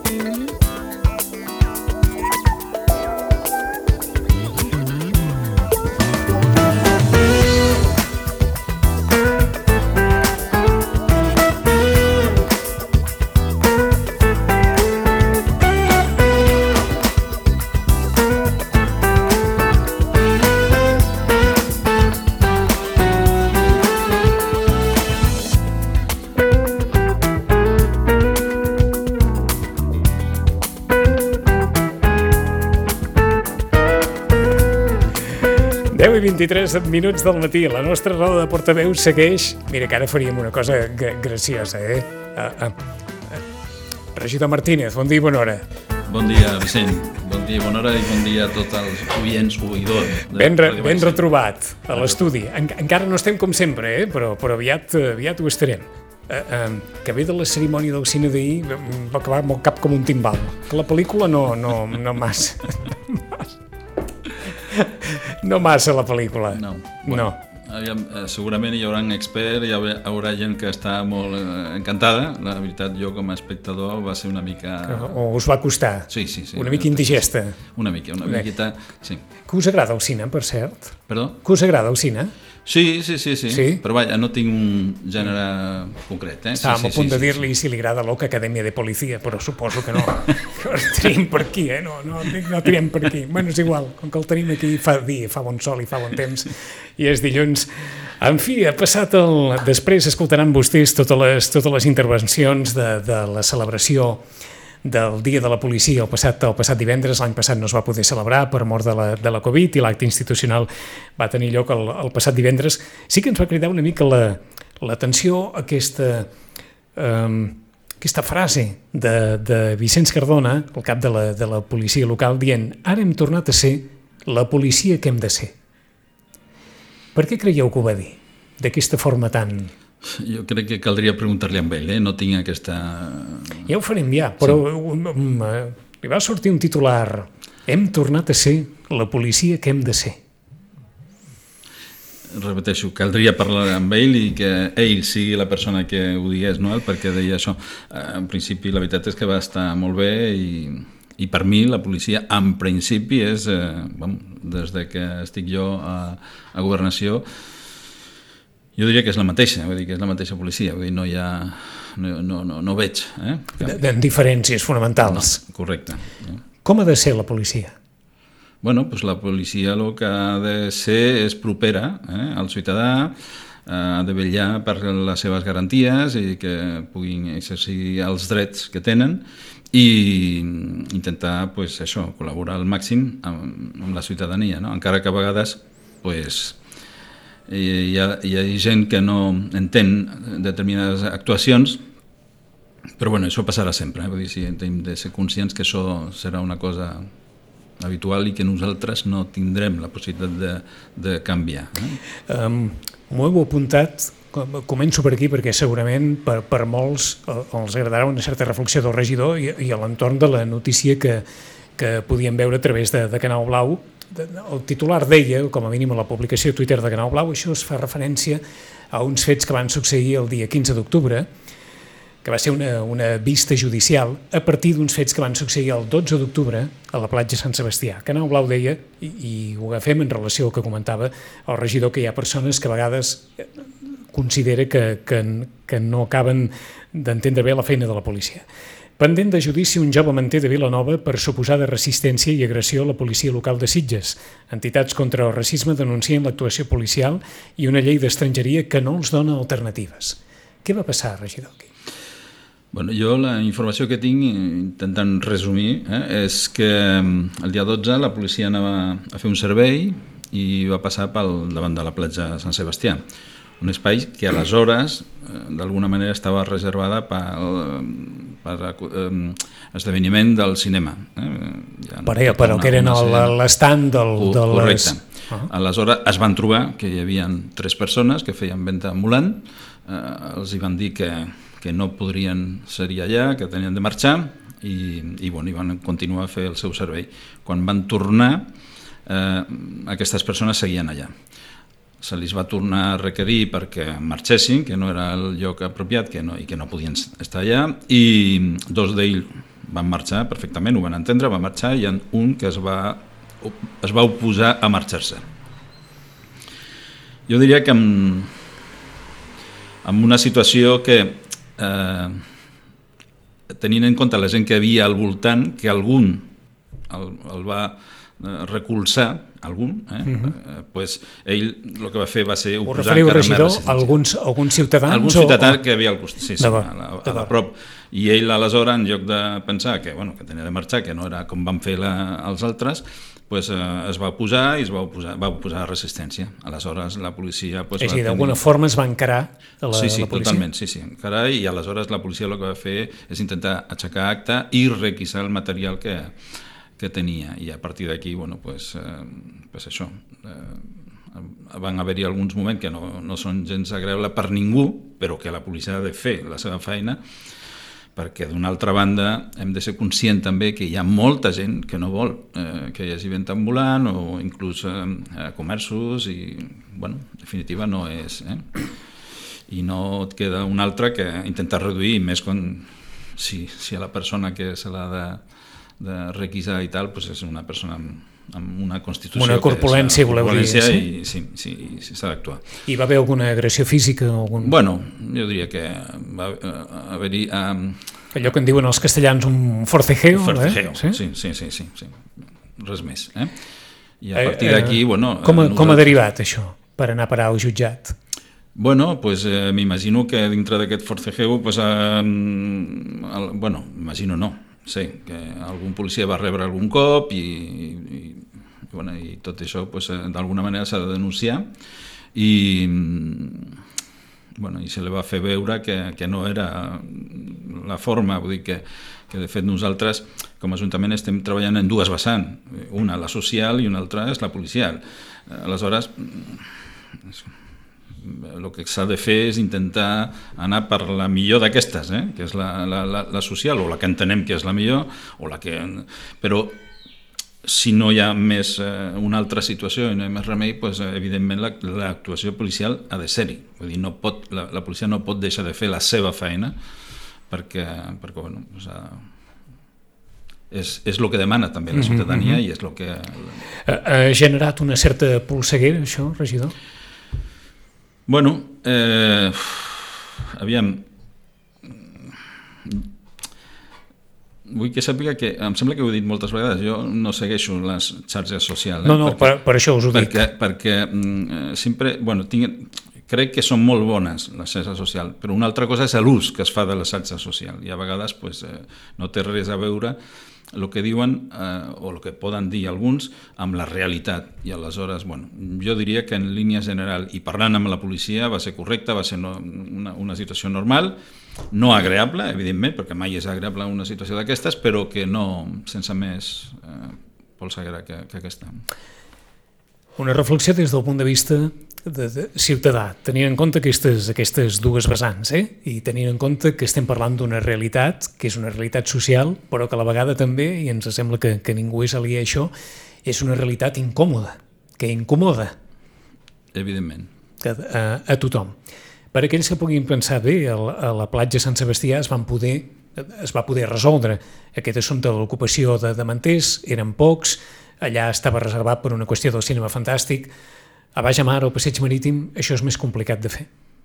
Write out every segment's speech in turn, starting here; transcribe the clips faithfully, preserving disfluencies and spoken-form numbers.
deu i vint-i-tres minuts del matí. La nostra roda de portaveus segueix... Mira, que ara faríem una cosa graciosa, eh? Uh, uh, uh. Regidor Martínez, bon dia i bona hora. Bon dia, Vicent. Bon dia i bona hora i bon dia a tots els oients, oïdors. Ben, re, ben retrobat a l'estudi. En, encara no estem com sempre, eh? però, però aviat, aviat ho estarem. Uh, uh, que ve de la cerimònia del cine d'ahir va acabar amb el cap com un timbal. Que la pel·lícula no, no, no massa... No massa la pel·lícula. No. Bueno, no. Aviam, segurament hi haurà experts, hi haurà, haurà gent que està molt eh, encantada. La veritat, jo com a espectador va ser una mica... O us va costar? Sí, sí, sí. Una mica indigesta? Una mica, una miqueta, sí. Que us agrada el cine, per cert? Perdó? Que us agrada el cine? Sí, sí, sí, sí, sí? Però vaja, no tinc un gènere concret. Eh? Estàvem sí, sí, a punt sí, de sí, dir-li sí. si li agrada l'Oca Acadèmia de Policia, però suposo que no. Que el tenim per aquí, eh? No, no, no tenim per aquí. Bueno, és igual, com que el tenim aquí fa dia, fa bon sol i fa bon temps, i és dilluns. En fi, ha passat el... Després escoltaran vostès totes les, totes les intervencions de, de la celebració del Dia de la Policia el passat, el passat divendres. L'any passat no es va poder celebrar per mort de la, de la Covid i l'acte institucional va tenir lloc el, el passat divendres. Sí que ens va cridar una mica l'atenció la, aquesta, um, aquesta frase de, de Vicenç Cardona, el cap de la, de la policia local, dient: ara hem tornat a ser la policia que hem de ser. Per què creieu que ho va dir? D'aquesta forma tan... Jo crec que caldria preguntar-li amb ell, eh? No tinc aquesta... Ja ho farem ja, però sí. um, um, li va sortir un titular: hem tornat a ser la policia que hem de ser. Repeteixo, caldria parlar amb ell i que ell sigui la persona que ho digués, no? Perquè deia això. En principi, la veritat és que va estar molt bé i, i per mi la policia, en principi, és, eh, bueno, des de que estic jo a, a Governació, jo diria que és la mateixa, vull dir que és la mateixa policia, vull dir, no hi ha... no, no, no, no veig, eh? De, de diferències fonamentals. No, correcte. Com ha de ser la policia? Bueno, doncs la policia el que ha de ser és propera eh, al ciutadà, eh, ha de vetllar per les seves garanties i que puguin exercir els drets que tenen i intentar, pues, això, col·laborar al màxim amb, amb la ciutadania, no? Encara que a vegades, pues, hi ha, hi ha gent que no entén determinades actuacions, però bueno, això passarà sempre, eh? Vull dir, sí, hem de ser conscients que això serà una cosa habitual i que nosaltres no tindrem la possibilitat de, de canviar. Eh? Um, m'ho heu apuntat, començo per aquí perquè segurament per, per molts els agradarà una certa reflexió del regidor i, i a l'entorn de la notícia que, que podíem veure a través de, de Canal Blau. El titular deia, com a mínim a la publicació a Twitter de Canal Blau, això es fa referència a uns fets que van succeir el dia quinze d'octubre, que va ser una, una vista judicial a partir d'uns fets que van succeir el dotze d'octubre a la platja Sant Sebastià. Canal Blau deia, i, i ho agafem en relació al que comentava el regidor, que hi ha persones que a vegades considera que, que, que no acaben d'entendre bé la feina de la policia. Pendent de judici un jove manter de Vilanova per suposada resistència i agressió a la policia local de Sitges. Entitats contra el racisme denuncien l'actuació policial i una llei d'estrangeria que no els dona alternatives. Què va passar, regidor, aquí? Bueno, jo la informació que tinc, intentant resumir, eh, és que el dia dotze la policia anava a fer un servei i va passar pel davant de la platja Sant Sebastià, un espai que aleshores d'alguna manera estava reservada per, per esdeveniment del cinema. Eh? Ja per no però una, que eren l'estant del... De correcte. Les... Uh-huh. Aleshores es van trobar que hi havia tres persones que feien venda ambulant, eh, els hi van dir que, que no podrien ser allà, que tenien de marxar i, i, bueno, i van continuar a fer el seu servei. Quan van tornar, eh, aquestes persones seguien allà. Se li va tornar a requerir perquè marxessin, que no era el lloc apropiat que no, i que no podien estar allà, i dos d'ells van marxar perfectament, ho van entendre, van marxar, i hi ha un que es va, es va oposar a marxar-se. Jo diria que en, en una situació que, eh, tenint en compte la gent que hi havia al voltant, que algun el, el va recolzar, algun, eh? Uh-huh. eh, pues ell el que va fer va ser oposar... Ho referiu, regidor, a alguns, alguns ciutadans? Algun ciutadà o... que hi havia al costat, sí, sí, a, la, a la prop. I ell, aleshores, en lloc de pensar que, bueno, que tenia de marxar, que no era com van fer la, els altres, pues, eh, es va oposar i es va oposar, va oposar a resistència. Aleshores, la policia... Pues, és a dir, d'alguna tenir... forma es va encarar a la, sí, sí, la policia? Totalment, sí, sí, encarar, i aleshores la policia el que va fer és intentar aixecar acta i requisar el material que... que tenia, i a partir d'aquí, bueno, pues, eh, pues això, eh, van haver-hi alguns moments que no, no són gens agradables per ningú, però que la policia ha de fer la seva feina, perquè d'una altra banda hem de ser conscient també que hi ha molta gent que no vol eh, que hi hagi venda ambulant o inclús eh, comerços, i, bueno, en definitiva no és... Eh? I no et queda un altre que intentar reduir, més quan si, si a la persona que se l'ha de de requisar i tal, pues és una persona amb, amb una constitució... Una corpulència, voleu dir. I sí, sí, sí, s'ha d'actuar. I va haver alguna agressió física? Algun... Bueno, jo diria que va haver-hi... Um... Allò que en diuen els castellans un forcejeo. Un forcejeo, eh? sí, sí, sí, sí, sí. Res més. Eh? I a partir d'aquí, eh, bueno... Com, nosaltres... com ha derivat això, per anar a parar al jutjat? Bueno, pues eh, m'imagino que dintre d'aquest forcejeo, pues, eh, el, bueno, imagino no, sí, que algun policia va rebre algun cop i, i, i, bueno, i tot això pues, d'alguna manera s'ha de denunciar, i, bueno, i se li va fer veure que, que no era la forma, vull dir que, que de fet nosaltres com a Ajuntament estem treballant en dues vessants, una la social i una altra és la policial. Aleshores, el que s'ha de fer és intentar anar per la millor d'aquestes, eh? Que és la, la, la, la social, o la que entenem que és la millor, o la que... però si no hi ha més eh, una altra situació i no hi ha més remei, pues, evidentment l'actuació policial ha de ser-hi. Vull dir, no pot, la, la policia no pot deixar de fer la seva feina perquè, perquè bueno, o sigui, és, és el que demana també la ciutadania, mm-hmm. i és el que... Ha, ha generat una certa polseguera, això, regidor? Bueno, eh, aviam, vull que sàpiga que, em sembla que ho he dit moltes vegades, jo no segueixo les xarxes socials. Eh? No, no, perquè, per, per això us ho dic. Perquè, perquè eh, sempre, bueno, tinc, crec que són molt bones les xarxes socials, però una altra cosa és l'ús que es fa de les xarxes socials, i a vegades pues, eh, no té res a veure el que diuen eh, o el que poden dir alguns amb la realitat, i aleshores, bueno, jo diria que en línia general, i parlant amb la policia, va ser correcta, va ser no, una, una situació normal, no agreable, evidentment, perquè mai és agreable una situació d'aquestes, però que no, sense més eh, polseguera que, que aquesta. Una reflexió des del punt de vista de, de ciutadà, tenint en compte aquestes, aquestes dues vessants, eh? I tenint en compte que estem parlant d'una realitat, que és una realitat social, però que a la vegada també, i ens sembla que, que ningú és aliè a això, és una realitat incòmoda, que incomoda. Evidentment. A, a, a tothom. Per aquells que puguin pensar bé, a la, a la platja Sant Sebastià es van poder, es va poder resoldre aquest assumpte de l'ocupació de, de manters, eren pocs, allà estava reservat per una qüestió del cinema fantàstic. A Baix Amar, al Passeig Marítim, això és més complicat de fer.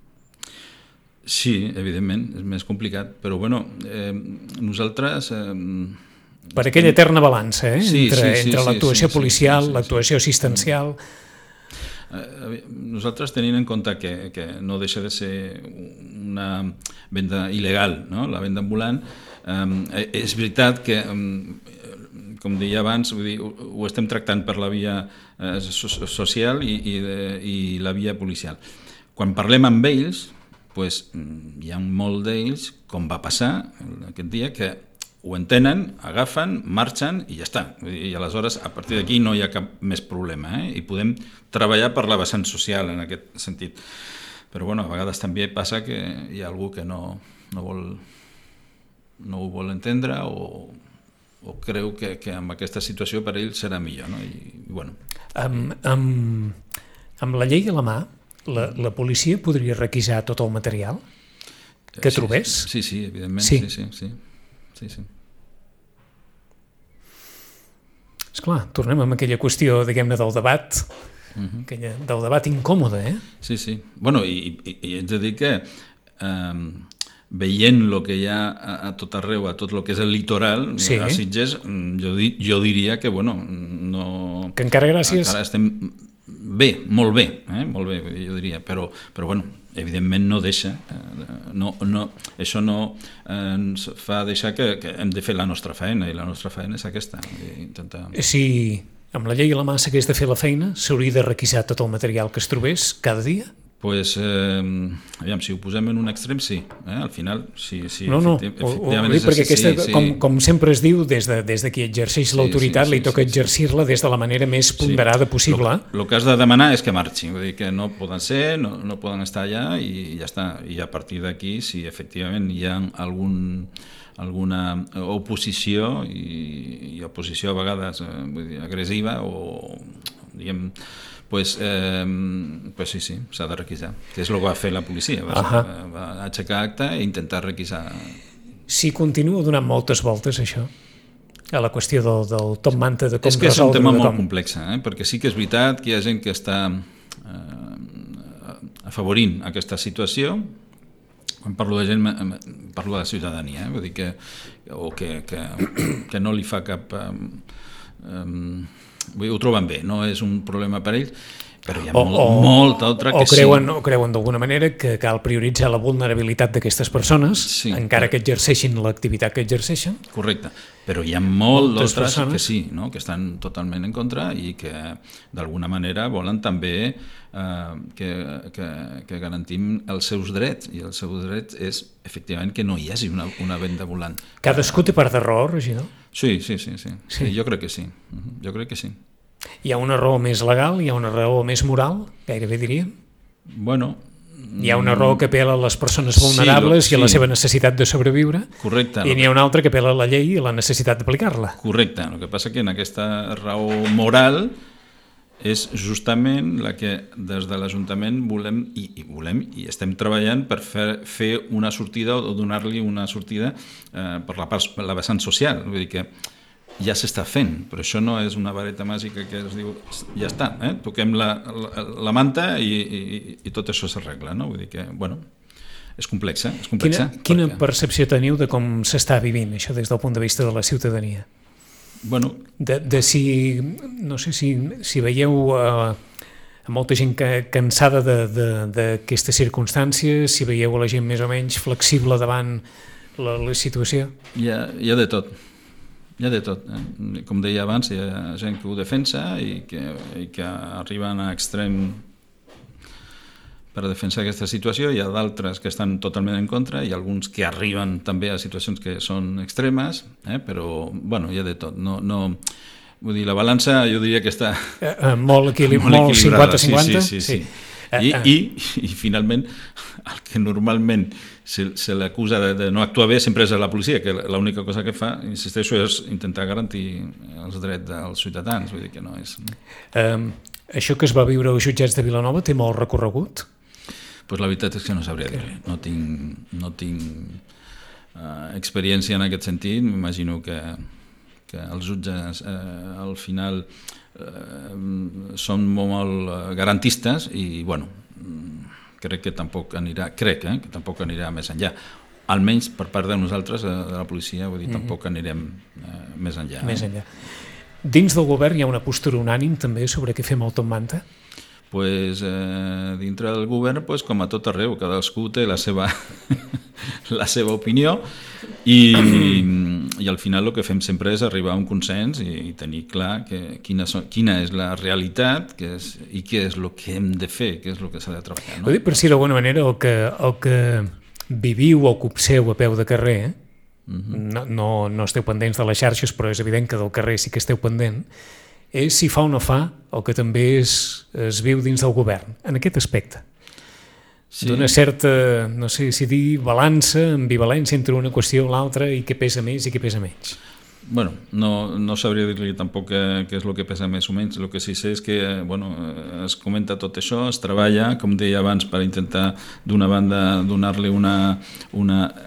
Sí, evidentment, és més complicat, però bueno, eh, nosaltres... Eh, per aquella eterna balança, eh? Sí, entre, sí, sí, entre l'actuació sí, sí, policial, sí, sí, sí, l'actuació assistencial... Eh, nosaltres tenint en compte que, que no deixa de ser una venda il·legal, no? La venda ambulant, eh, és veritat que... Eh, com deia abans, vull dir, ho, ho estem tractant per la via eh, social i, i, de, i la via policial. Quan parlem amb ells, pues, hi ha molt d'ells, com va passar aquest dia, que ho entenen, agafen, marxen i ja està. I aleshores, a partir d'aquí no hi ha cap més problema, eh? I podem treballar per la vessant social en aquest sentit. Però bueno, a vegades també passa que hi ha algú que no, no, vol, no ho vol entendre o... o creu que, que amb aquesta situació per ell serà millor, no? I, i bueno. Amb, amb, amb la llei a la mà, la, la policia podria requisar tot el material que sí, trobés? Sí, sí, evidentment. Sí. Sí, sí, sí. sí, sí. Esclar, tornem amb aquella qüestió, diguem-ne, del debat, uh-huh. aquella, del debat incòmode, eh? Sí, sí. Bueno, i, i, i haig de dir que eh, veient el que hi ha a, a tot arreu, a tot el que és el litoral, sí. a Sitges, jo, di, jo diria que, bueno, no... Que encara gràcies... Encara estem bé, molt bé, eh? molt bé, jo diria, però, però bueno, evidentment no deixa, no, no, això no ens fa deixar que, que hem de fer la nostra feina, i la nostra feina és aquesta. Intentar... Si amb la llei a la mà s'hagués de fer la feina, s'hauria de requisar tot el material que es trobés cada dia? Pues, eh, aviam, si ho posem en un extrem, sí. Eh? Al final, sí. sí no, no, efectivament, ho, ho dic perquè aquesta, sí, sí. Com, com sempre es diu, des de, des de qui exerceix sí, l'autoritat, sí, sí, li toca sí, exercir-la sí. des de la manera més ponderada sí. possible. El que has de demanar és que marxi, vull dir que no poden ser, no, no poden estar allà i ja està. I a partir d'aquí, si efectivament hi ha algun, alguna oposició, i, i oposició a vegades eh, vull dir, agressiva o, diguem, Pues, eh, pues sí, sí, s'ha de requisar, que és el que va fer la policia, va, uh-huh. va aixecar acta i intentar requisar. Si continua donant moltes voltes això, a la qüestió del, del top manta de com resoldre... És que és un tema molt com... complex, eh? perquè sí que és veritat que hi ha gent que està eh, afavorint aquesta situació. Quan parlo de gent, parlo de la ciutadania, eh? Vull dir que, o que, que, que no li fa cap... Eh, eh, ho troben bé, no és un problema per ells, però hi ha molt, o, molta altra que o creuen, sí. O creuen d'alguna manera que cal prioritzar la vulnerabilitat d'aquestes persones, sí, encara que exerceixin l'activitat que exerceixen. Correcte, però hi ha molt d'altres que sí, no? que estan totalment en contra i que d'alguna manera volen també eh, que, que, que garantim els seus drets, i els seus drets és efectivament que no hi hagi una, una venda volant. Cadascú té part de raó, regidor? Sí, sí, sí, sí, sí. Jo crec que sí, jo crec que sí. Hi ha una raó més legal, hi ha una raó més moral, gairebé diríem? Bueno... Hi ha una raó que apela a les persones vulnerables sí, lo, sí. i a la seva necessitat de sobreviure. Correcte. I n'hi ha una altra que apela a la llei i a la necessitat d'aplicar-la. Correcte. El que passa que en aquesta raó moral és justament la que des de l'Ajuntament volem i, i volem i estem treballant per fer, fer una sortida o donar-li una sortida eh, per la, per la vessant social. Vull dir que ja s'està fent, però això no és una vareta màgica que es diu ja està, eh? toquem la, la, la manta i, i, i tot això s'arregla, no? Vull dir que, bueno, és complexa, és complexa. Quina, quina perquè... percepció teniu de com s'està vivint això des del punt de vista de la ciutadania? Bueno... De, de si, no sé si, si veieu eh, molta gent que, cansada d'aquestes circumstàncies, si veieu a la gent més o menys flexible davant la, la situació? Hi ha, hi ha de tot. Hi ha de tot. Eh? Com deia abans, hi ha gent que ho defensa i que, i que arriben a extrem per defensar aquesta situació, hi ha d'altres que estan totalment en contra i alguns que arriben també a situacions que són extremes, eh? però bueno, hi ha de tot. No, no, vull dir, la balança jo diria que està eh, eh, molt, equilib molt cinquanta cinquanta. Sí, sí, sí. sí. I, i, i finalment el que normalment se, se l'acusa de, de no actuar bé sempre és a la policia, que l'única cosa que fa, insisteixo, és intentar garantir els drets dels ciutadans, vull dir que no és... Um, això que es va viure als jutjats de Vilanova té molt recorregut? Pues la veritat és que no sabria dir-li, no tinc, no tinc uh, experiència en aquest sentit, m'imagino que, que els jutges uh, al final uh, són molt garantistes i bueno, crec que tampoc anirà, crec eh, que tampoc anirà més enllà, almenys per part de nosaltres, de la policia, vull dir, mm-hmm. tampoc anirem uh, més enllà. Més enllà. Dins del govern hi ha una postura unànim també sobre què fer amb el top manta? Pues, eh, dintre del govern, pues, com a tot arreu, cadascú té la seva, la seva opinió i, i al final el que fem sempre és arribar a un consens i, i tenir clar que, quina, so, quina és la realitat que és, i què és el que hem de fer, què és el que s'ha de treballar. No? Ho dic per si d'alguna manera el que, el que viviu o copseu a peu de carrer, eh? uh-huh. no, no, no esteu pendents de les xarxes, però és evident que del carrer sí que esteu pendent, és si fa o no fa el que també es, es viu dins del govern, en aquest aspecte. Sí. D'una certa, no sé si dir, balança, ambivalència entre una qüestió o l'altra i què pesa més i què pesa menys. Bueno, no, no sabria dir-li tampoc què, què és el que pesa més o menys. El que sí sé és que bueno, es comenta tot això, es treballa, com deia abans, per intentar d'una banda donar-li una, una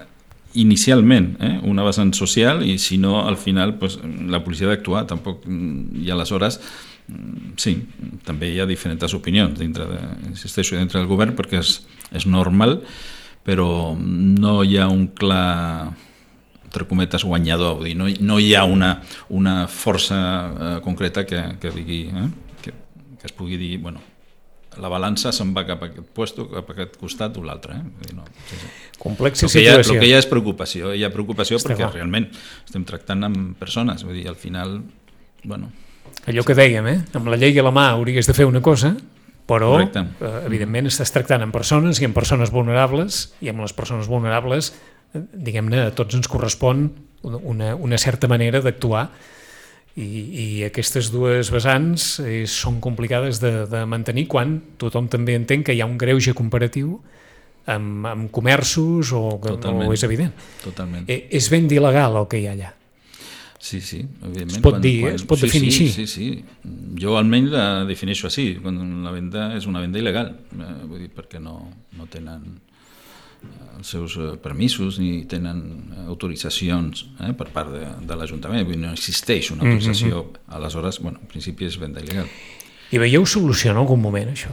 inicialment eh, una vessant social i si no al final pues, la policia ha d'actuar tampoc, i aleshores sí, també hi ha diferents opinions dintre, de, insisteixo, dintre del govern perquè és, és normal però no hi ha un clar entre cometes guanyador, vull dir, no, no hi ha una, una força eh, concreta que, que digui eh, que, que es pugui dir, bueno, la balança se'n va cap a aquest puesto, cap a aquest costat o l'altre. Eh? No, sí, sí. Complexa situació. situació. El que hi ha és preocupació. Hi ha preocupació Està perquè clar. realment estem tractant amb persones. Vull dir, al final, bueno... Allò que dèiem, eh? Amb la llei a la mà hauries de fer una cosa, però Correcte. eh, evidentment estàs tractant amb persones i amb persones vulnerables i amb les persones vulnerables, eh, diguem-ne, a tots ens correspon una, una certa manera d'actuar. I, i aquestes dues vessants eh, són complicades de, de mantenir quan tothom també entén que hi ha un greuge comparatiu amb, amb comerços o, o és evident. Totalment. Eh, és venda il·legal el que hi ha allà. Sí, sí, evidentment. Es pot quan, dir, quan, es pot sí, definir sí, així. Sí, sí, jo almenys la defineixo així, quan la venda és una venda il·legal, eh, vull dir, perquè no, no tenen els seus permisos ni tenen autoritzacions eh, per part de, de l'Ajuntament, no existeix una autorització, mm-hmm. aleshores, bueno, en principi és venda il·legal. I veieu solució en algun moment, això?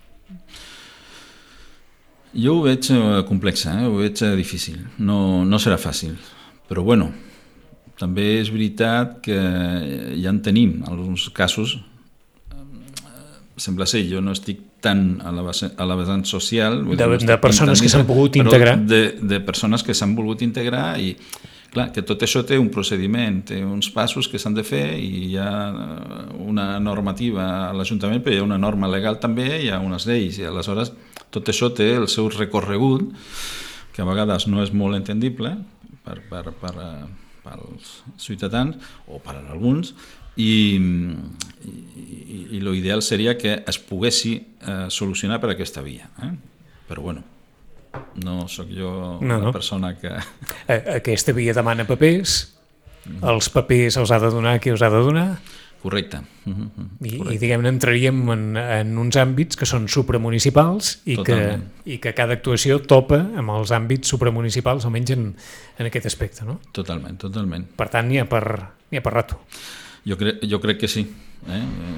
Jo ho veig complex, eh? Ho veig difícil, no, no serà fàcil, però bueno, també és veritat que ja en tenim alguns casos, sembla ser, jo no estic tant a la, base, a la vessant social de, no de persones que s'han pogut integrar de, de persones que s'han volgut integrar i clar, que tot això té un procediment, té uns passos que s'han de fer i hi ha una normativa a l'Ajuntament, però hi ha una norma legal també, hi ha unes lleis i aleshores tot això té el seu recorregut que a vegades no és molt entendible per, per, per, pels ciutadans o per a alguns i, i, i l'ideal seria que es poguessi eh, solucionar per aquesta via. Eh? Però bueno, no sóc jo no, la persona que... Aquesta via demana papers, mm-hmm. els papers els ha de donar qui els ha de donar. Correcte. Mm-hmm. I, i diguem-ne, entraríem en, en uns àmbits que són supramunicipals i que, i que cada actuació topa amb els àmbits supramunicipals, almenys en, en aquest aspecte, no? Totalment, totalment. Per tant, n'hi ha per, n'hi ha per rato. Jo crec, jo crec que sí, eh?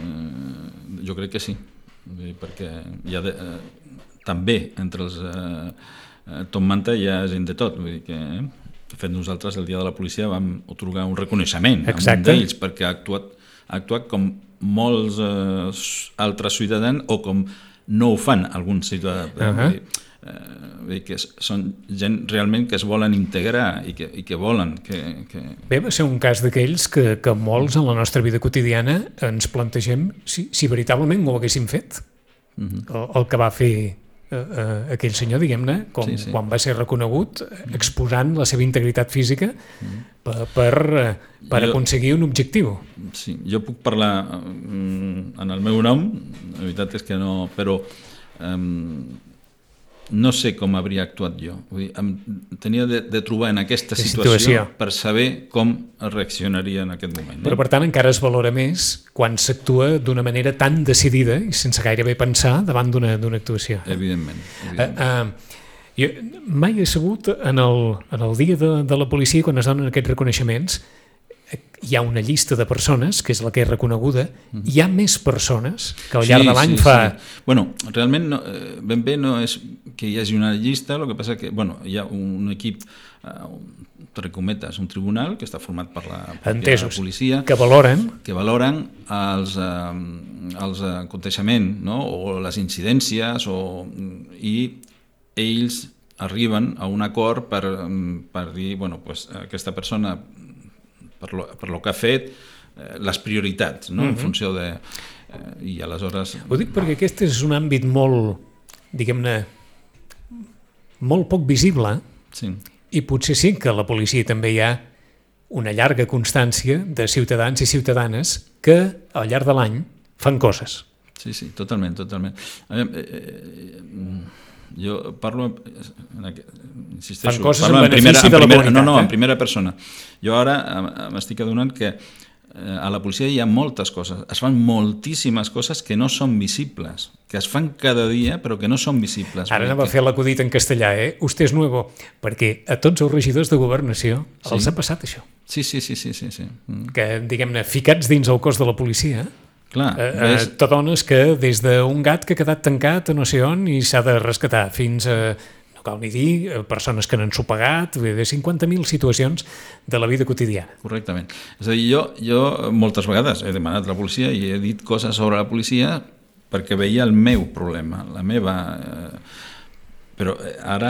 jo crec que sí, perquè hi ha de, eh, també entre els eh, Tom Manta hi ha gent de tot, vull dir que eh? de fet nosaltres el dia de la policia vam atorgar un reconeixement Exacte. a un d'ells perquè ha actuat, ha actuat com molts eh, altres ciutadans o com no ho fan alguns ciutadans. Uh-huh. Vull dir, eh, que són gent realment que es volen integrar i que, i que volen que, que... Bé, va ser un cas d'aquells que, que molts en la nostra vida quotidiana ens plantegem si, si veritablement ho haguéssim fet. Uh-huh. el, el que va fer eh, eh, aquell senyor, diguem-ne, com, sí, sí. quan va ser reconegut exposant la seva integritat física uh-huh. per, per, per jo, aconseguir un objectiu. Sí, jo puc parlar um, en el meu nom, la veritat és que no, però um, no sé com hauria actuat jo. Vull dir, em tenia de, de trobar en aquesta situació, situació per saber com reaccionaria en aquest moment. Però, per tant, encara es valora més quan s'actua d'una manera tan decidida i sense gairebé pensar davant d'una d'una actuació. Evidentment. evidentment. Uh, uh, jo mai he sabut, en el, en el dia de, de la policia, quan es donen aquests reconeixements, hi ha una llista de persones, que és la que és reconeguda, hi ha més persones que al llarg sí, de l'any sí, fa... Sí. Bueno, realment no, ben bé no és que hi hagi una llista, el que passa que bueno, hi ha un equip, entre cometes, un tribunal que està format per la, Entesos, la policia, que valoren, que valoren els, eh, els aconteixements, no? O les incidències, o, i ells arriben a un acord per, per dir, bueno, pues, aquesta persona per lo, per lo que ha fet, eh, les prioritats, no? Mm-hmm. En funció de... Eh, i aleshores... Ho dic perquè aquest és un àmbit molt, diguem-ne, molt poc visible, sí. I potser sí que a la policia també hi ha una llarga constància de ciutadans i ciutadanes que al llarg de l'any fan coses. Sí, sí, totalment, totalment. A veure, eh, eh, jo parlo, insisteixo, fan coses parlo en benefici primera, en de la primera, comunitat. No, no, eh? en primera persona. Jo ara m'estic adonant que a la policia hi ha moltes coses, es fan moltíssimes coses que no són visibles, que es fan cada dia però que no són visibles. Ara anava a fer l'acudit en castellà, eh? Usted és nuevo, perquè a tots els regidors de governació sí. els ha passat això. Sí, sí, sí, sí, sí, sí. Mm. Que, diguem-ne, ficats dins el cos de la policia, clar, eh, ves... t'adones que des d'un gat que ha quedat tancat a no sé on i s'ha de rescatar fins a... cal ni dir, persones que n'han sopegat, de cinquanta mil situacions de la vida quotidiana. Correctament. És a dir, jo, jo moltes vegades he demanat a la policia i he dit coses sobre la policia perquè veia el meu problema, la meva... Però ara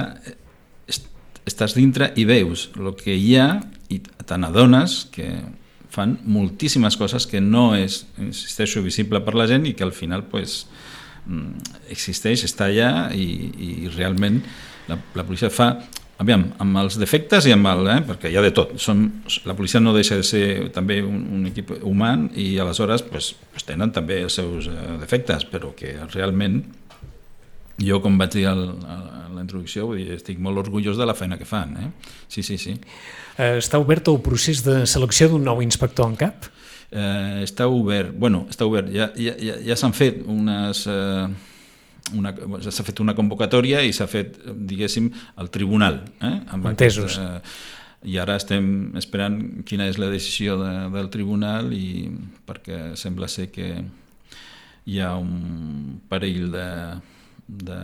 estàs dintre i veus el que hi ha i te n'adones que fan moltíssimes coses que no és, insisteixo, visible per la gent i que al final pues, existeix, està allà i, i realment La, la policia fa, aviam, amb els defectes i amb el, eh, perquè hi ha de tot. Som, la policia no deixa de ser també un, un equip humà i aleshores pues, pues tenen també els seus eh, defectes, però que realment jo, com vaig dir al, a la introducció, vull dir, estic molt orgullós de la feina que fan. Eh? Sí, sí, sí. Eh, està obert el procés de selecció d'un nou inspector en cap? Eh, està obert, bueno, està obert. Ja, ja, ja, ja s'han fet unes... Eh, Una, s'ha fet una convocatòria i s'ha fet, diguéssim, al tribunal. Eh? Amb Entesos. Aquest, eh, I ara estem esperant quina és la decisió de, del tribunal i perquè sembla ser que hi ha un parell de, de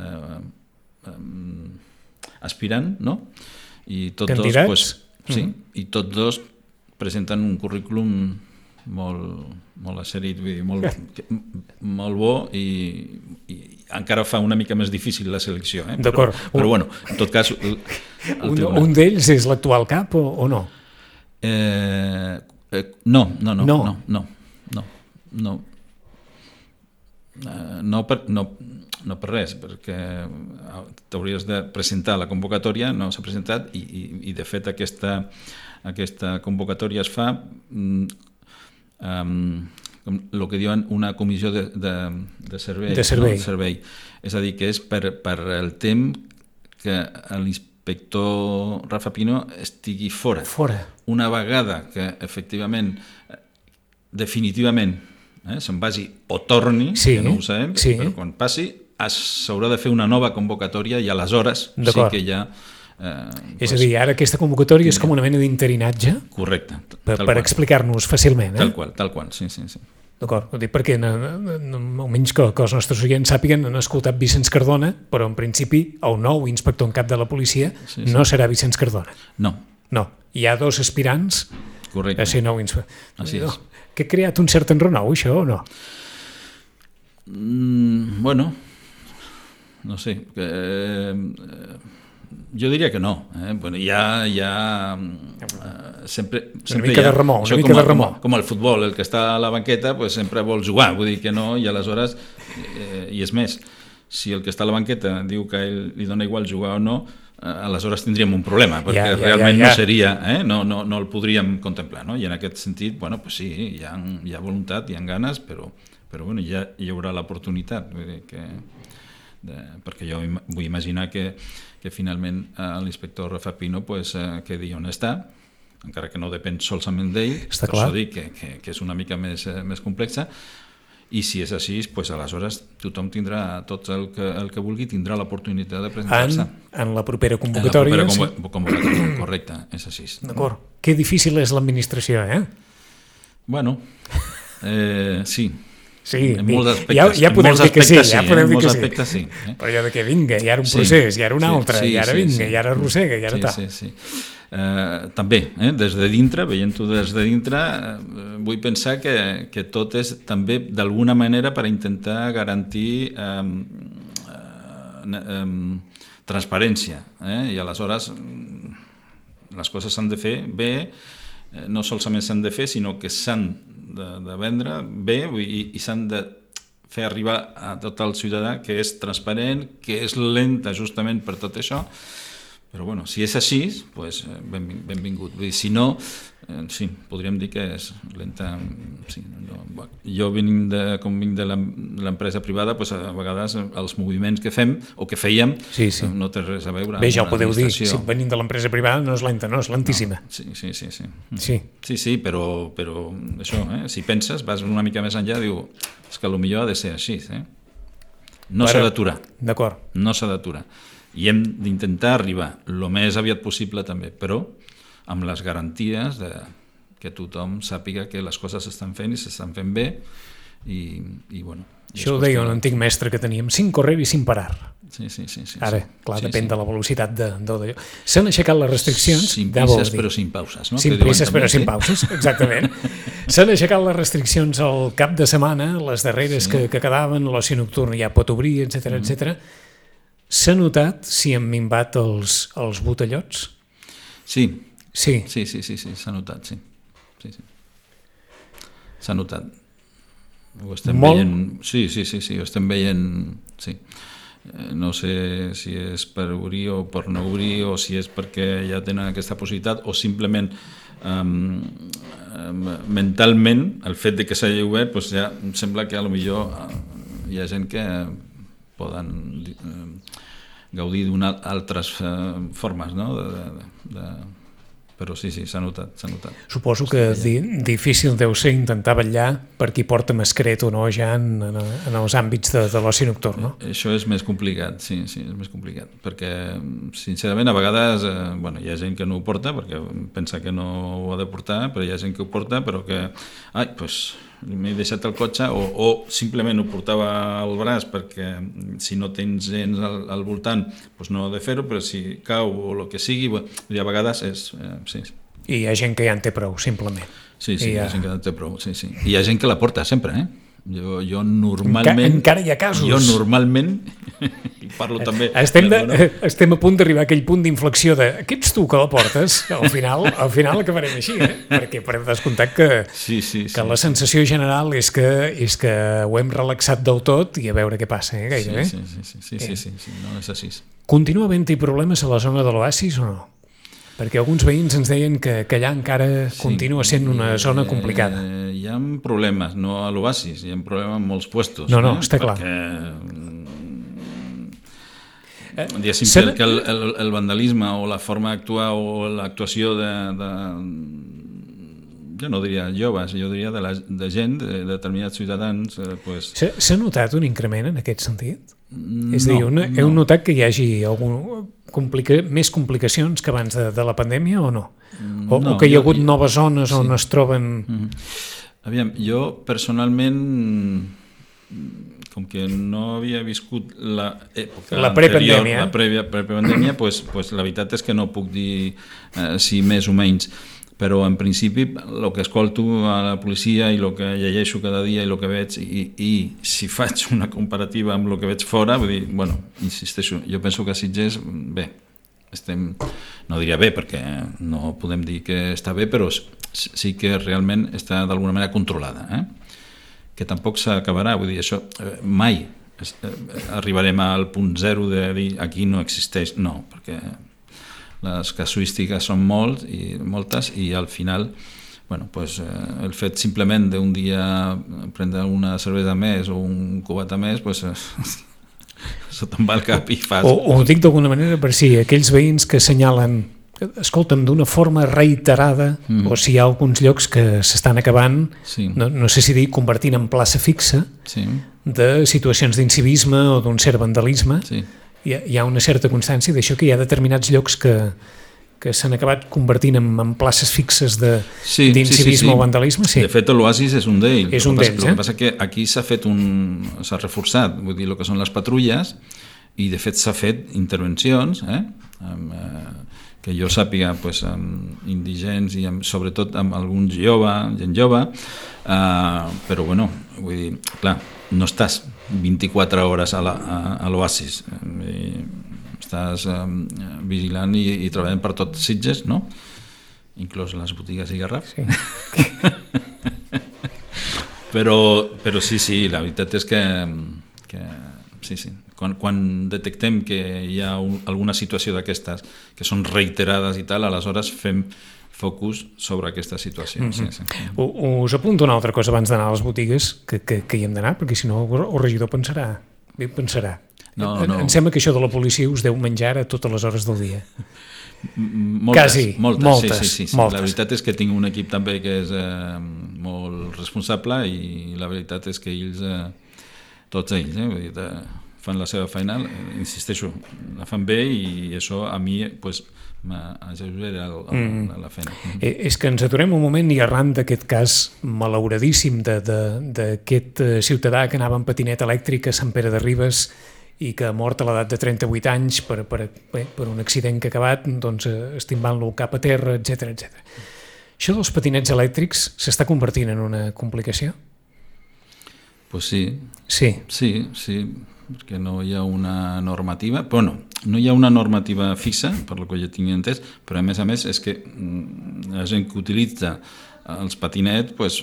um, aspirant, no? I tots Candidats? dos, pues, sí, mm. i tots dos presenten un currículum molt, molt asserit, vull dir, molt, molt bo i, i encara fa una mica més difícil la selecció. Eh? Però, però bueno, en tot cas... El, el un un d'ells és l'actual cap o, o no? Eh, eh, no, no, no, no, no, no, no, no. Eh, no, per, no, no per res, perquè t'hauries de presentar la convocatòria, no s'ha presentat i, i, i de fet aquesta, aquesta convocatòria es fa... Mm, Um, com el que diuen una comissió de, de, de servei, de servei. No? servei. És a dir, que és per, per el temps que l'inspector Rafa Pino estigui fora. Fora. Una vegada que efectivament, definitivament, eh, se'n vagi o torni, sí, que no ho sabem, sí. però quan passi s'haurà de fer una nova convocatòria i aleshores sí que ja... Eh, és a dir, ara aquesta convocatòria és com una mena d'interinatge? Correcte. Per, per explicar-nos fàcilment. Eh? Tal qual, tal qual, sí, sí, sí. D'acord, ho dic perquè no, no, no, almenys que, que els nostres oients sàpiguen, han escoltat Vicenç Cardona, però en principi el nou inspector en cap de la policia sí, sí. no serà Vicenç Cardona. No. No, hi ha dos aspirants Correcte. a ser nou inspector. Així és. Que ha creat un cert enrenou, això, o no? Mm, bueno, no sé, que... Eh, jo diria que no. Eh? Bueno, hi ha... Hi ha eh, sempre, sempre una mica hi ha, de remor, una mica com, de remor. Com, com el futbol, el que està a la banqueta pues, sempre vol jugar, vull dir que no, i aleshores, eh, i és més, si el que està a la banqueta diu que a ell li dona igual jugar o no, eh, aleshores tindríem un problema, perquè ja, ja, realment ja, ja. no seria, eh? no, no, no el podríem contemplar, no? I en aquest sentit, bueno, pues sí, hi ha, hi ha voluntat, hi ha ganes, però, però bueno, ja hi haurà l'oportunitat, vull dir que... De, perquè jo im vull imaginar que, que finalment eh, l'inspector Rafa Pino pues, eh, quedi on està, encara que no depèn solament d'ell, per dir que, que, que és una mica més, eh, més complexa, i si és així, pues, aleshores tothom tindrà, tot el que, el que vulgui tindrà l'oportunitat de presentar-se. En, en la propera convocatòria. En la propera sí. convocatòria, correcte, és així. D'acord. Que difícil és l'administració, eh? Bueno, eh, sí. Sí, en molts aspectes, ja, ja podem dir que sí, sí, ja podem dir que sí. sí eh? Però ja de què vinga, i ara un procés, sí, i ara un altre, sí, sí, i ara vinga, sí, sí. i ara arrossega, i ara sí, tal. Sí, sí. Eh, també, eh, des de dintre, veient-ho des de dintre, eh, vull pensar que, que tot és també d'alguna manera per intentar garantir eh, eh, eh, transparència, eh? I aleshores les coses s'han de fer bé, eh, no solament s'han de fer, sinó que s'han De, de vendre bé i, i s'han de fer arribar a tot el ciutadà que és transparent, que és lenta justament per tot això, Però bueno, si és així, pues, benvingut. Vull dir, si no, eh, sí, podríem dir que és lenta. Sí, no, bueno. Jo vinc de, com vinc de l'empresa privada, pues, a vegades els moviments que fem o que fèiem sí, sí. no té res a veure. Bé, ja ho podeu dir, si venim de l'empresa privada no és lenta, no, és lentíssima. No, sí, sí, sí. Sí, sí, sí, sí però, però això, eh? Si penses, vas una mica més enllà, diu, és que potser ha de ser així, eh? No s'ha d'aturar. D'acord. No s'ha d'aturar. I hem d'intentar arribar el més aviat possible també, però amb les garanties de que tothom sàpiga que les coses s'estan fent i s'estan fent bé i, i bueno... Això ho deia un antic mestre que teníem, sin correr i sin parar. Sí, sí, sí. sí Ara, clar, sí, depèn sí. de la velocitat de, de, s'han aixecat les restriccions... Sin presses però sin pauses, no? Sin presses però sin pauses, exactament. S'han aixecat les restriccions al cap de setmana, les darreres sí. que, que quedaven, l'oci nocturn ja pot obrir, etcètera, mm. etcètera. S'ha notat si han minvat els, els botellots? Sí. Sí. Sí, sí, sí, sí, s'ha notat, sí. sí, sí. S'ha notat. Ho estem Molt? veient... Sí, sí, sí, sí, ho estem veient... Sí. No sé si és per obrir o per no obrir o si és perquè ja tenen aquesta possibilitat o simplement um, um, mentalment el fet de que s'hagi obert pues ja em sembla que a lo millor hi ha gent que poden uh, gaudir d'unes altres uh, formes, no? de, de, de però sí, sí, s'ha notat, s'ha notat. Suposo que di difícil deu ser intentar vetllar per qui porta mascareta o no ja en, en, en els àmbits de, de l'oci nocturn, no? Eh, això és més complicat, sí, sí, és més complicat, perquè, sincerament, a vegades eh, bueno, hi ha gent que no ho porta perquè pensa que no ho ha de portar, però hi ha gent que ho porta, però que, ai, doncs, m'he deixat el cotxe, o, o simplement ho portava al braç perquè si no tens gens al, al voltant, doncs no ha de fer-ho, però si cau o el que sigui, bueno, a vegades és... Eh, sí. I hi ha gent que ja en té prou, simplement. Sí, sí, I hi ha ja... gent que en té prou, sí, sí. I hi ha gent que la porta sempre, eh? Jo, jo normalment... Enca encara hi ha casos. Jo normalment, i parlo també... Estem, de, no? estem a punt d'arribar a aquell punt d'inflexió de que ets tu que la portes, al final, al final acabarem així, eh? Perquè per descomptat que, sí, sí, sí, que la sensació general és que, és que ho hem relaxat del tot i a veure què passa, eh? Gairebé. Sí, sí, sí, sí, sí, sí, sí, no és així. Continua havent-hi problemes a la zona de l'Oasis o no? Perquè alguns veïns ens deien que, que allà encara sí, continua sent una zona complicada. Eh, hi ha problemes, no a l'Oasis, hi ha problemes en molts puestos. No, no, eh? està clar. Perquè, eh, diguéssim se... que el, el, el vandalisme o la forma d'actuar o l'actuació de, de... jo no diria joves, jo diria de, la, de gent, de, de determinats ciutadans... Eh, pues... S'ha notat un increment en aquest sentit? No, és a dir, una, no. heu notat que hi hagi algun, complica, més complicacions que abans de, de la pandèmia o no? O, no o que hi ha hagut jo, noves zones sí. on es troben... Mm-hmm. Aviam, jo personalment, com que no havia viscut l'època la prepandèmia, la prèvia prepandèmia, pues, pues la veritat és que no puc dir eh, si més o menys, però en principi el que escolto a la policia i el que llegeixo cada dia i el que veig i, i si faig una comparativa amb el que veig fora, vull dir, bueno, insisteixo, jo penso que a Sitges, bé, estem, no diria bé perquè no podem dir que està bé, però sí que realment està d'alguna manera controlada, eh? Que tampoc s'acabarà, vull dir, això eh, mai eh, arribarem al punt zero de dir aquí no existeix, no, perquè les casuístiques són molt i, moltes i al final bueno, pues, eh, el fet simplement d'un dia prendre una cervesa més o un cubat més pues, eh, se te'n va al cap i fas... O, o ho dic d'alguna manera per si aquells veïns que assenyalen escolta'm, d'una forma reiterada mm. o si hi ha alguns llocs que s'estan acabant, sí. no, no sé si dir convertint en plaça fixa sí. de situacions d'incivisme o d'un cert vandalisme. Sí. Hi ha, hi ha una certa constància d'això que hi ha determinats llocs que, que s'han acabat convertint en, en places fixes d'incivisme sí, sí, sí, sí. o vandalisme. Sí. De fet, l'Oasis és un d'ells. És un d'ells, eh? El eh? que passa que aquí s'ha fet un... s'ha reforçat, vull dir, el que són les patrulles, i de fet s'ha fet intervencions, eh? Amb, eh, que jo sàpiga pues, amb indigents i amb, sobretot amb alguns jove, gent jove, eh, però bueno, vull dir, clar, no estàs vint-i-quatre hores a l'Oasis, estàs eh, vigilant i, i treballant per tot Sitges, no? Inclòs les botigues i garrafs. Sí. però, però sí, sí, la veritat és que, que sí, sí, quan, quan detectem que hi ha un, alguna situació d'aquestes que són reiterades i tal, aleshores fem focus sobre aquesta situació. Mm-hmm. sí, sí. Us apunto una altra cosa abans d'anar a les botigues, que, que, que hi hem d'anar, perquè si no el regidor pensarà. Bé, pensarà. No, no. Em sembla que això de la policia us deu menjar a totes les hores del dia. Moltes, Quasi, moltes, moltes, sí, sí, sí. moltes. La veritat és que tinc un equip també que és eh, molt responsable i la veritat és que ells, eh, tots ells, eh, vull dir, eh, fan la seva feina, eh, insisteixo, la fan bé i això a mi pues, m'ajudarà mm. la feina. Eh, és que ens aturem un moment i arran d'aquest cas malauradíssim d'aquest ciutadà que anava en patinet elèctric a Sant Pere de Ribes i que ha mort a l'edat de trenta-vuit anys per, per, bé, per un accident que ha acabat doncs, estimbant-lo cap a terra, etcètera, etcètera. Això dels patinets elèctrics s'està convertint en una complicació? Pues sí. Sí. Sí, sí, perquè no hi ha una normativa. Bueno, no hi ha una normativa fixa, per lo que jo tinc entès, però a més a més és que la gent que utilitza els patinets pues,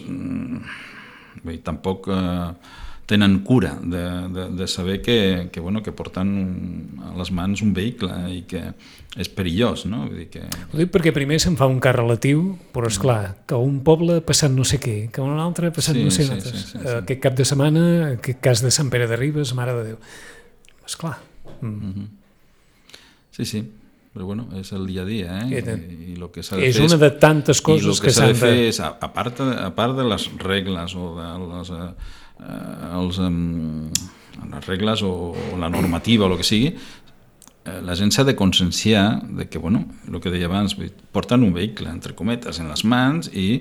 bé, tampoc... Eh, tenen cura de, de, de saber que, que, bueno, que porten a les mans un vehicle i que és perillós, no? Vull dir que... Ho dic perquè primer se'n fa un cas relatiu, però és clar, que un poble passant no sé què, que un altre passant sí, no sé sí, sí, sí, sí. Aquest cap de setmana, aquest cas de Sant Pere de Ribes, mare de Déu. És clar. Mm. Mm-hmm. Sí, sí. Però bueno, és el dia a dia, eh? I, i lo que s'ha de és fer una de tantes coses que, que s'ha de fer és, a, a, part de, a part de les regles o de les... Eh, Eh, els, um, les regles o, o la normativa o el que sigui, eh, la gent s'ha de conscienciar de que, bueno, el que deia abans, porten un vehicle, entre cometes, en les mans i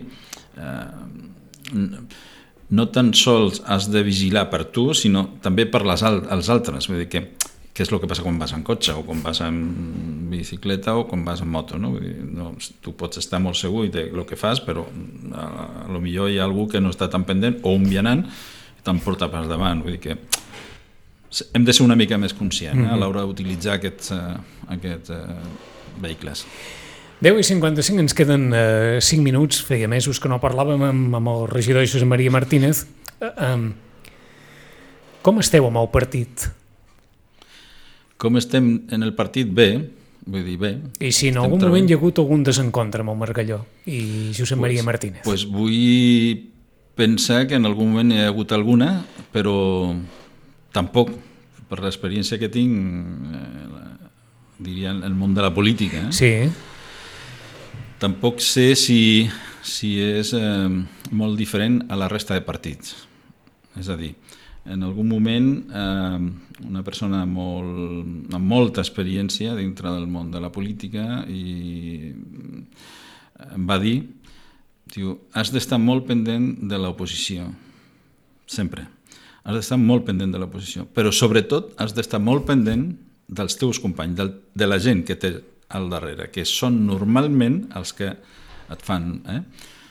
eh, no tan sols has de vigilar per tu, sinó també per les al els altres. Vull dir que, que és el que passa quan vas en cotxe o quan vas en bicicleta o quan vas en moto. No? Vull dir, no, tu pots estar molt segur del que fas, però a, a lo millor hi ha algú que no està tan pendent o un vianant te'n porta per davant, vull dir que hem de ser una mica més conscients eh, a l'hora d'utilitzar aquests, uh, aquests uh, vehicles. deu i cinquanta-cinc, ens queden uh, cinc minuts, feia mesos que no parlàvem amb, amb el regidor Josep Maria Martínez. Uh, um, com esteu amb el partit? Com estem en el partit? Bé, vull dir bé. I si en algun moment hi ha hagut algun desencontre amb el Margalló i Josep pues, Maria Martínez? Doncs pues vull pensar que en algun moment hi ha hagut alguna, però tampoc, per l'experiència que tinc, eh, diria, en el món de la política. Eh? Sí. Tampoc sé si, si és eh, molt diferent a la resta de partits. És a dir, en algun moment eh, una persona molt, amb molta experiència dintre del món de la política i em va dir, diu, has d'estar molt pendent de l'oposició, sempre. Has d'estar molt pendent de l'oposició, però sobretot has d'estar molt pendent dels teus companys, del, de la gent que té al darrere, que són normalment els que et fan eh,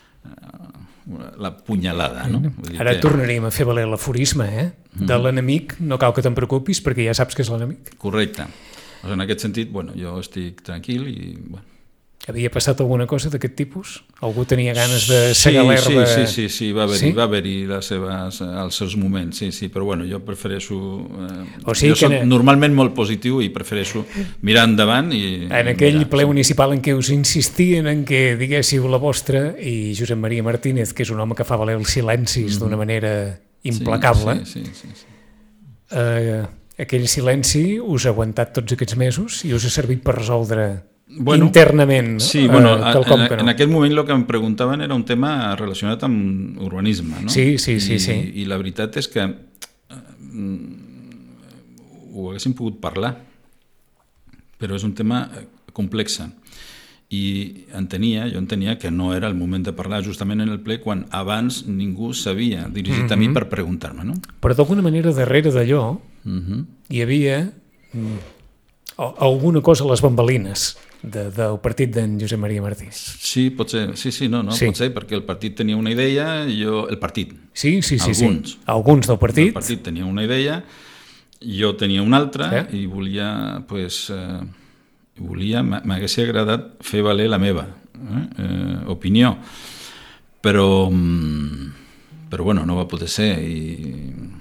la punyalada. No? Vull dir Ara que... tornaríem a fer valer l'aforisme, eh? De mm. l'enemic no cal que te'n preocupis perquè ja saps que és l'enemic. Correcte. Doncs en aquest sentit, bueno, jo estic tranquil i... Bueno, havia passat alguna cosa d'aquest tipus? Algú tenia ganes de segar sí, l'herba? Sí, sí, sí, sí, va haver-hi sí? va haver-hi les seves, els seus moments, sí, sí, però bueno, jo prefereixo... Eh, o sigui jo soc ne... normalment molt positiu i prefereixo mirar endavant i... En aquell mirar, ple sí. municipal en què us insistien en què diguéssiu la vostra i Josep Maria Martínez, que és un home que fa valer els silencis mm. d'una manera implacable, sí, sí, sí, sí. Eh, aquell silenci us ha aguantat tots aquests mesos i us ha servit per resoldre... Bueno, internament, sí, bueno, eh, quelcom en, que no. En aquell moment el que em preguntaven era un tema relacionat amb urbanisme, no? Sí, sí, sí. I, sí. I la veritat és que eh, ho haguéssim pogut parlar, però és un tema complex i entenia, jo entenia que no era el moment de parlar justament en el ple quan abans ningú s'havia dirigit mm-hmm. a mi per preguntar-me, no? Però d'alguna manera darrere d'allò mm-hmm. hi havia mm, alguna cosa a les bambalines de, del partit d'en Josep Maria Martí. Sí, pot ser, sí, sí, no, no, sí. Pot ser, perquè el partit tenia una idea, jo, el partit, sí, sí, sí, alguns, sí. alguns del partit. El partit tenia una idea, jo tenia una altra eh? i volia, pues, eh, volia, m'hagués agradat fer valer la meva eh, eh, opinió, però, però bueno, no va poder ser i,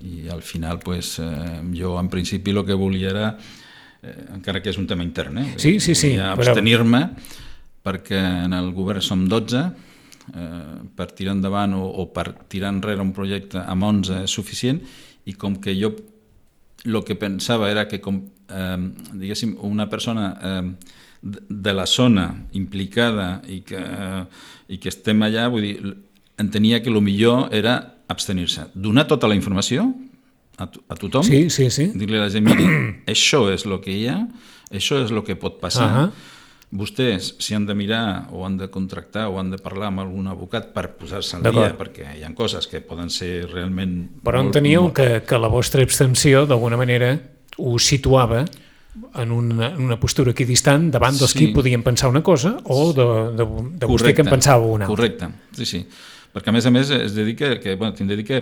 I al final, pues, eh, jo en principi el que volia era, eh, encara que és un tema intern, eh? Sí, sí, sí. Volia abstenir-me perquè en el govern som dotze, eh, per tirar endavant o, o per tirar enrere un projecte amb onze és suficient, i com que jo el que pensava era que com, eh, diguéssim, una persona eh, de la zona implicada i que, eh, i que estem allà, vull dir, entenia que el millor era abstenir-se, donar tota la informació a, a tothom, sí, sí, sí. dir-li a la gent, miri, això és el que hi ha, això és el que pot passar, uh-huh. Vostès, si han de mirar o han de contractar o han de parlar amb algun abogat per posar-se al dia, perquè hi ha coses que poden ser realment... Però enteníeu molt... que, que la vostra abstenció, d'alguna manera, us situava en una, en una postura equidistant davant dels sí. qui podien pensar una cosa o de, de, de vostè que en pensava una altra. Correcte, sí, sí. Perquè a més a més es dedica que, bueno, tinc de dir que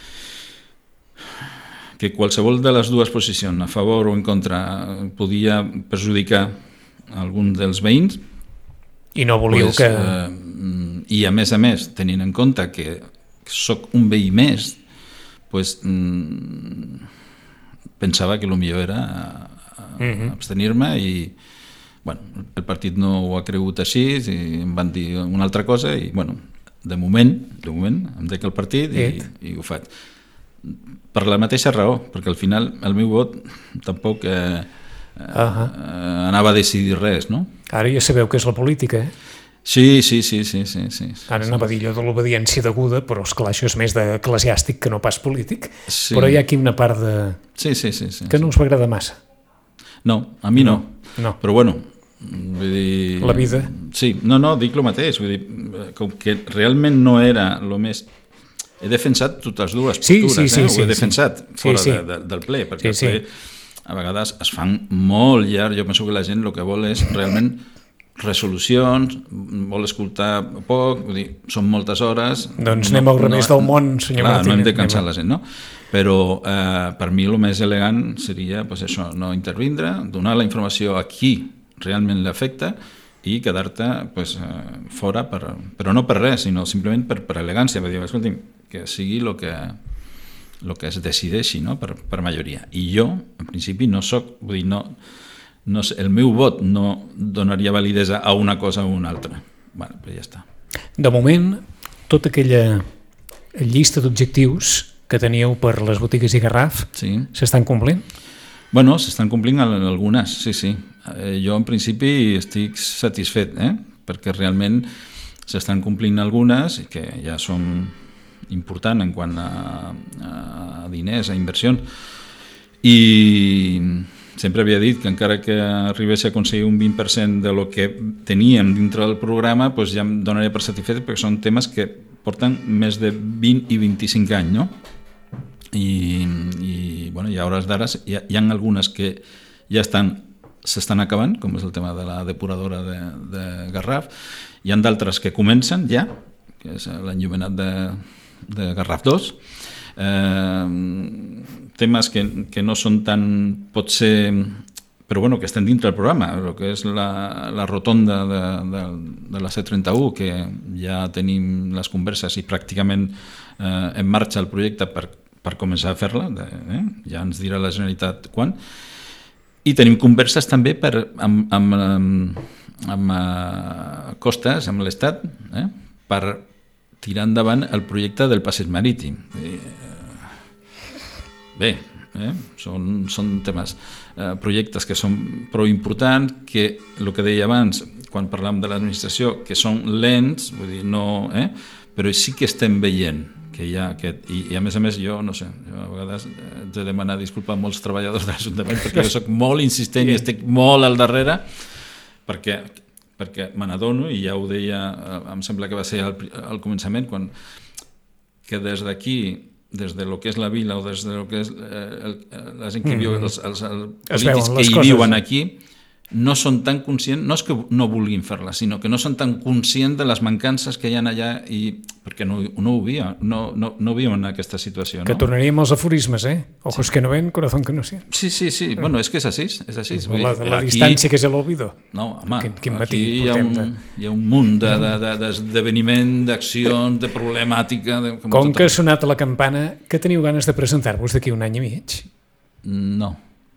que qualsevol de les dues posicions, a favor o en contra, podia perjudicar algun dels veïns. I no volíeu pues, que... Eh, I a més a més, tenint en compte que sóc un veí més, pues, mm, pensava que el millor era uh-huh. abstenir-me i bueno, el partit no ho ha cregut així i em van dir una altra cosa i bueno, de moment, de moment em dec el partit i, i ho faig. Per la mateixa raó, perquè al final el meu vot tampoc... Eh, Uh-huh. Uh, anava a decidir res, no? Ara ja sabeu què és la política, eh? Sí, sí, sí, sí, sí, sí. Ara anava a dir allò de l'obediència deguda, però esclar, això és més d'eclesiàstic que no pas polític. Sí. Però hi ha aquí una part de... Sí, sí, sí, sí, que no us va agradar massa. No, a mi no. no. no. Però bueno, vull dir... La vida. Sí, no, no, dic el mateix. Vull dir, com que realment no era el més... He defensat totes dues sí, postures, sí, sí, eh? sí, Ho he defensat sí, fora sí. De, de, del ple, perquè sí, el ple... Sí. A vegades es fan molt llarg, jo penso que la gent el que vol és realment resolucions, vol escoltar poc, vull dir, són moltes hores... Doncs anem no, al revés no, del món, senyor clar, Martínez. No hem de cansar la gent, no? Però eh, per mi el més elegant seria pues, això, no intervindre, donar la informació a qui realment l'afecta i quedar-te pues, eh, fora, per, però no per res, sinó simplement per, per elegància, per dir, escolti, que sigui el que... el que es decideixi, no? per, per majoria. I jo, en principi, no soc, vull dir, no, no, el meu vot no donaria validesa a una cosa o a una altra. Bueno, però ja està. De moment, tota aquella llista d'objectius que teníeu per les botigues i Garraf sí. s'estan complint? Bueno, s'estan complint algunes, sí, sí. Eh, jo, en principi, estic satisfet, eh? perquè realment s'estan complint algunes que ja són important en quant a, a diners, a inversions, i sempre havia dit que encara que arribés a aconseguir un vint per cent de lo que teníem dintre del programa, doncs ja em donaré per satisfet perquè són temes que porten més de vint i vint-i-cinc anys, no? I, i, bueno, i a hores d'ara hi, ha, hi ha algunes que ja estan s'estan acabant, com és el tema de la depuradora de, de Garraf, hi ha d'altres que comencen ja, que és l'enllumenat de de Garraf dos, eh, temes que, que no són tan, pot ser, però bueno, que estan dintre del programa, el que és la, la rotonda de, de, de la C trenta-u, que ja tenim les converses i pràcticament eh, en marxa el projecte per, per començar a fer-la, eh? Ja ens dirà la Generalitat quan, i tenim converses també per, amb, amb, amb, amb uh, Costes, amb l'Estat, eh? per tirar endavant el projecte del passeig marítim. Bé, eh? són, són temes, eh, projectes que són prou importants, que el que deia abans, quan parlàvem de l'administració, que són lents, vull dir, no, eh? però sí que estem veient que hi ha aquest, i, i a més a més jo, no sé, jo a vegades haig de demanar disculpa a molts treballadors de l'Ajuntament perquè jo soc molt insistent i estic molt al darrere, perquè perquè me n'adono, i ja ho deia, em sembla que va ser al, al començament, quan, que des d'aquí, des de lo que és la vila o des de lo que és eh, el, la gent que mm. viu, els, els, els polítics que hi coses. Viuen aquí, no són tan conscients, no és que no vulguin fer-la, sinó que no són tan conscients de les mancances que hi ha allà, i perquè no, no ho via, no, no, no viuen en aquesta situació. Que no? tornaríem als aforismes, eh? Ojos sí. que no ven, corazón que no siente. Sí, sí, sí, bueno, és que és així, és així. La, la aquí, distància que és l'olvido. No, home, quin, quin aquí hi ha, un, hi ha un munt d'esdeveniment, de, de, d'acció, de problemàtica... De, com com que ha sonat a la campana, que teniu ganes de presentar-vos d'aquí un any i mig? No.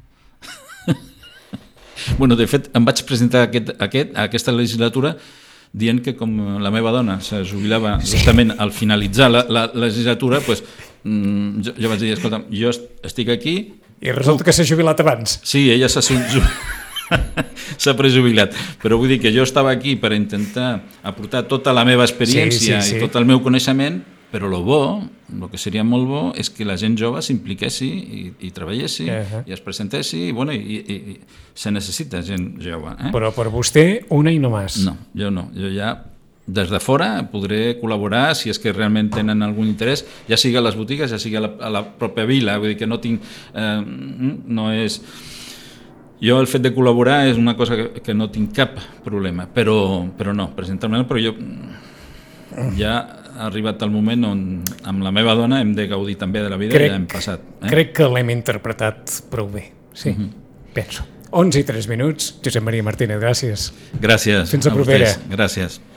Bueno, de fet, em vaig presentar aquest, aquest, a aquesta legislatura dient que com la meva dona se jubilava sí. justament al finalitzar la, la, la legislatura, pues, mm, jo, jo vaig dir, escolta, jo estic aquí... I resulta que s'ha jubilat abans. Sí, ella s'ha s'ha prejubilat, però vull dir que jo estava aquí per intentar aportar tota la meva experiència sí, sí, sí. i tot el meu coneixement, però el bo, el que seria molt bo, és que la gent jove s'impliquessi i, i treballessi uh-huh. i es presentessi, i, bueno, i, i, i se necessita gent jove. Eh? Però per vostè, una i no més. No, jo no. Jo ja, des de fora, podré col·laborar si és que realment tenen algun interès, ja sigui a les botigues, ja sigui a la, a la pròpia vila, vull dir que no tinc... Eh, no és... Jo el fet de col·laborar és una cosa que, que no tinc cap problema, però, però no, presentar-me, però jo ja ha arribat el moment on amb la meva dona hem de gaudir també de la vida, crec, ja hem passat. Eh? Crec que l'hem interpretat prou bé, sí, uh-huh. penso. onze i tres minuts, Josep Maria Martínez, gràcies. Gràcies. Fins la propera. Gràcies.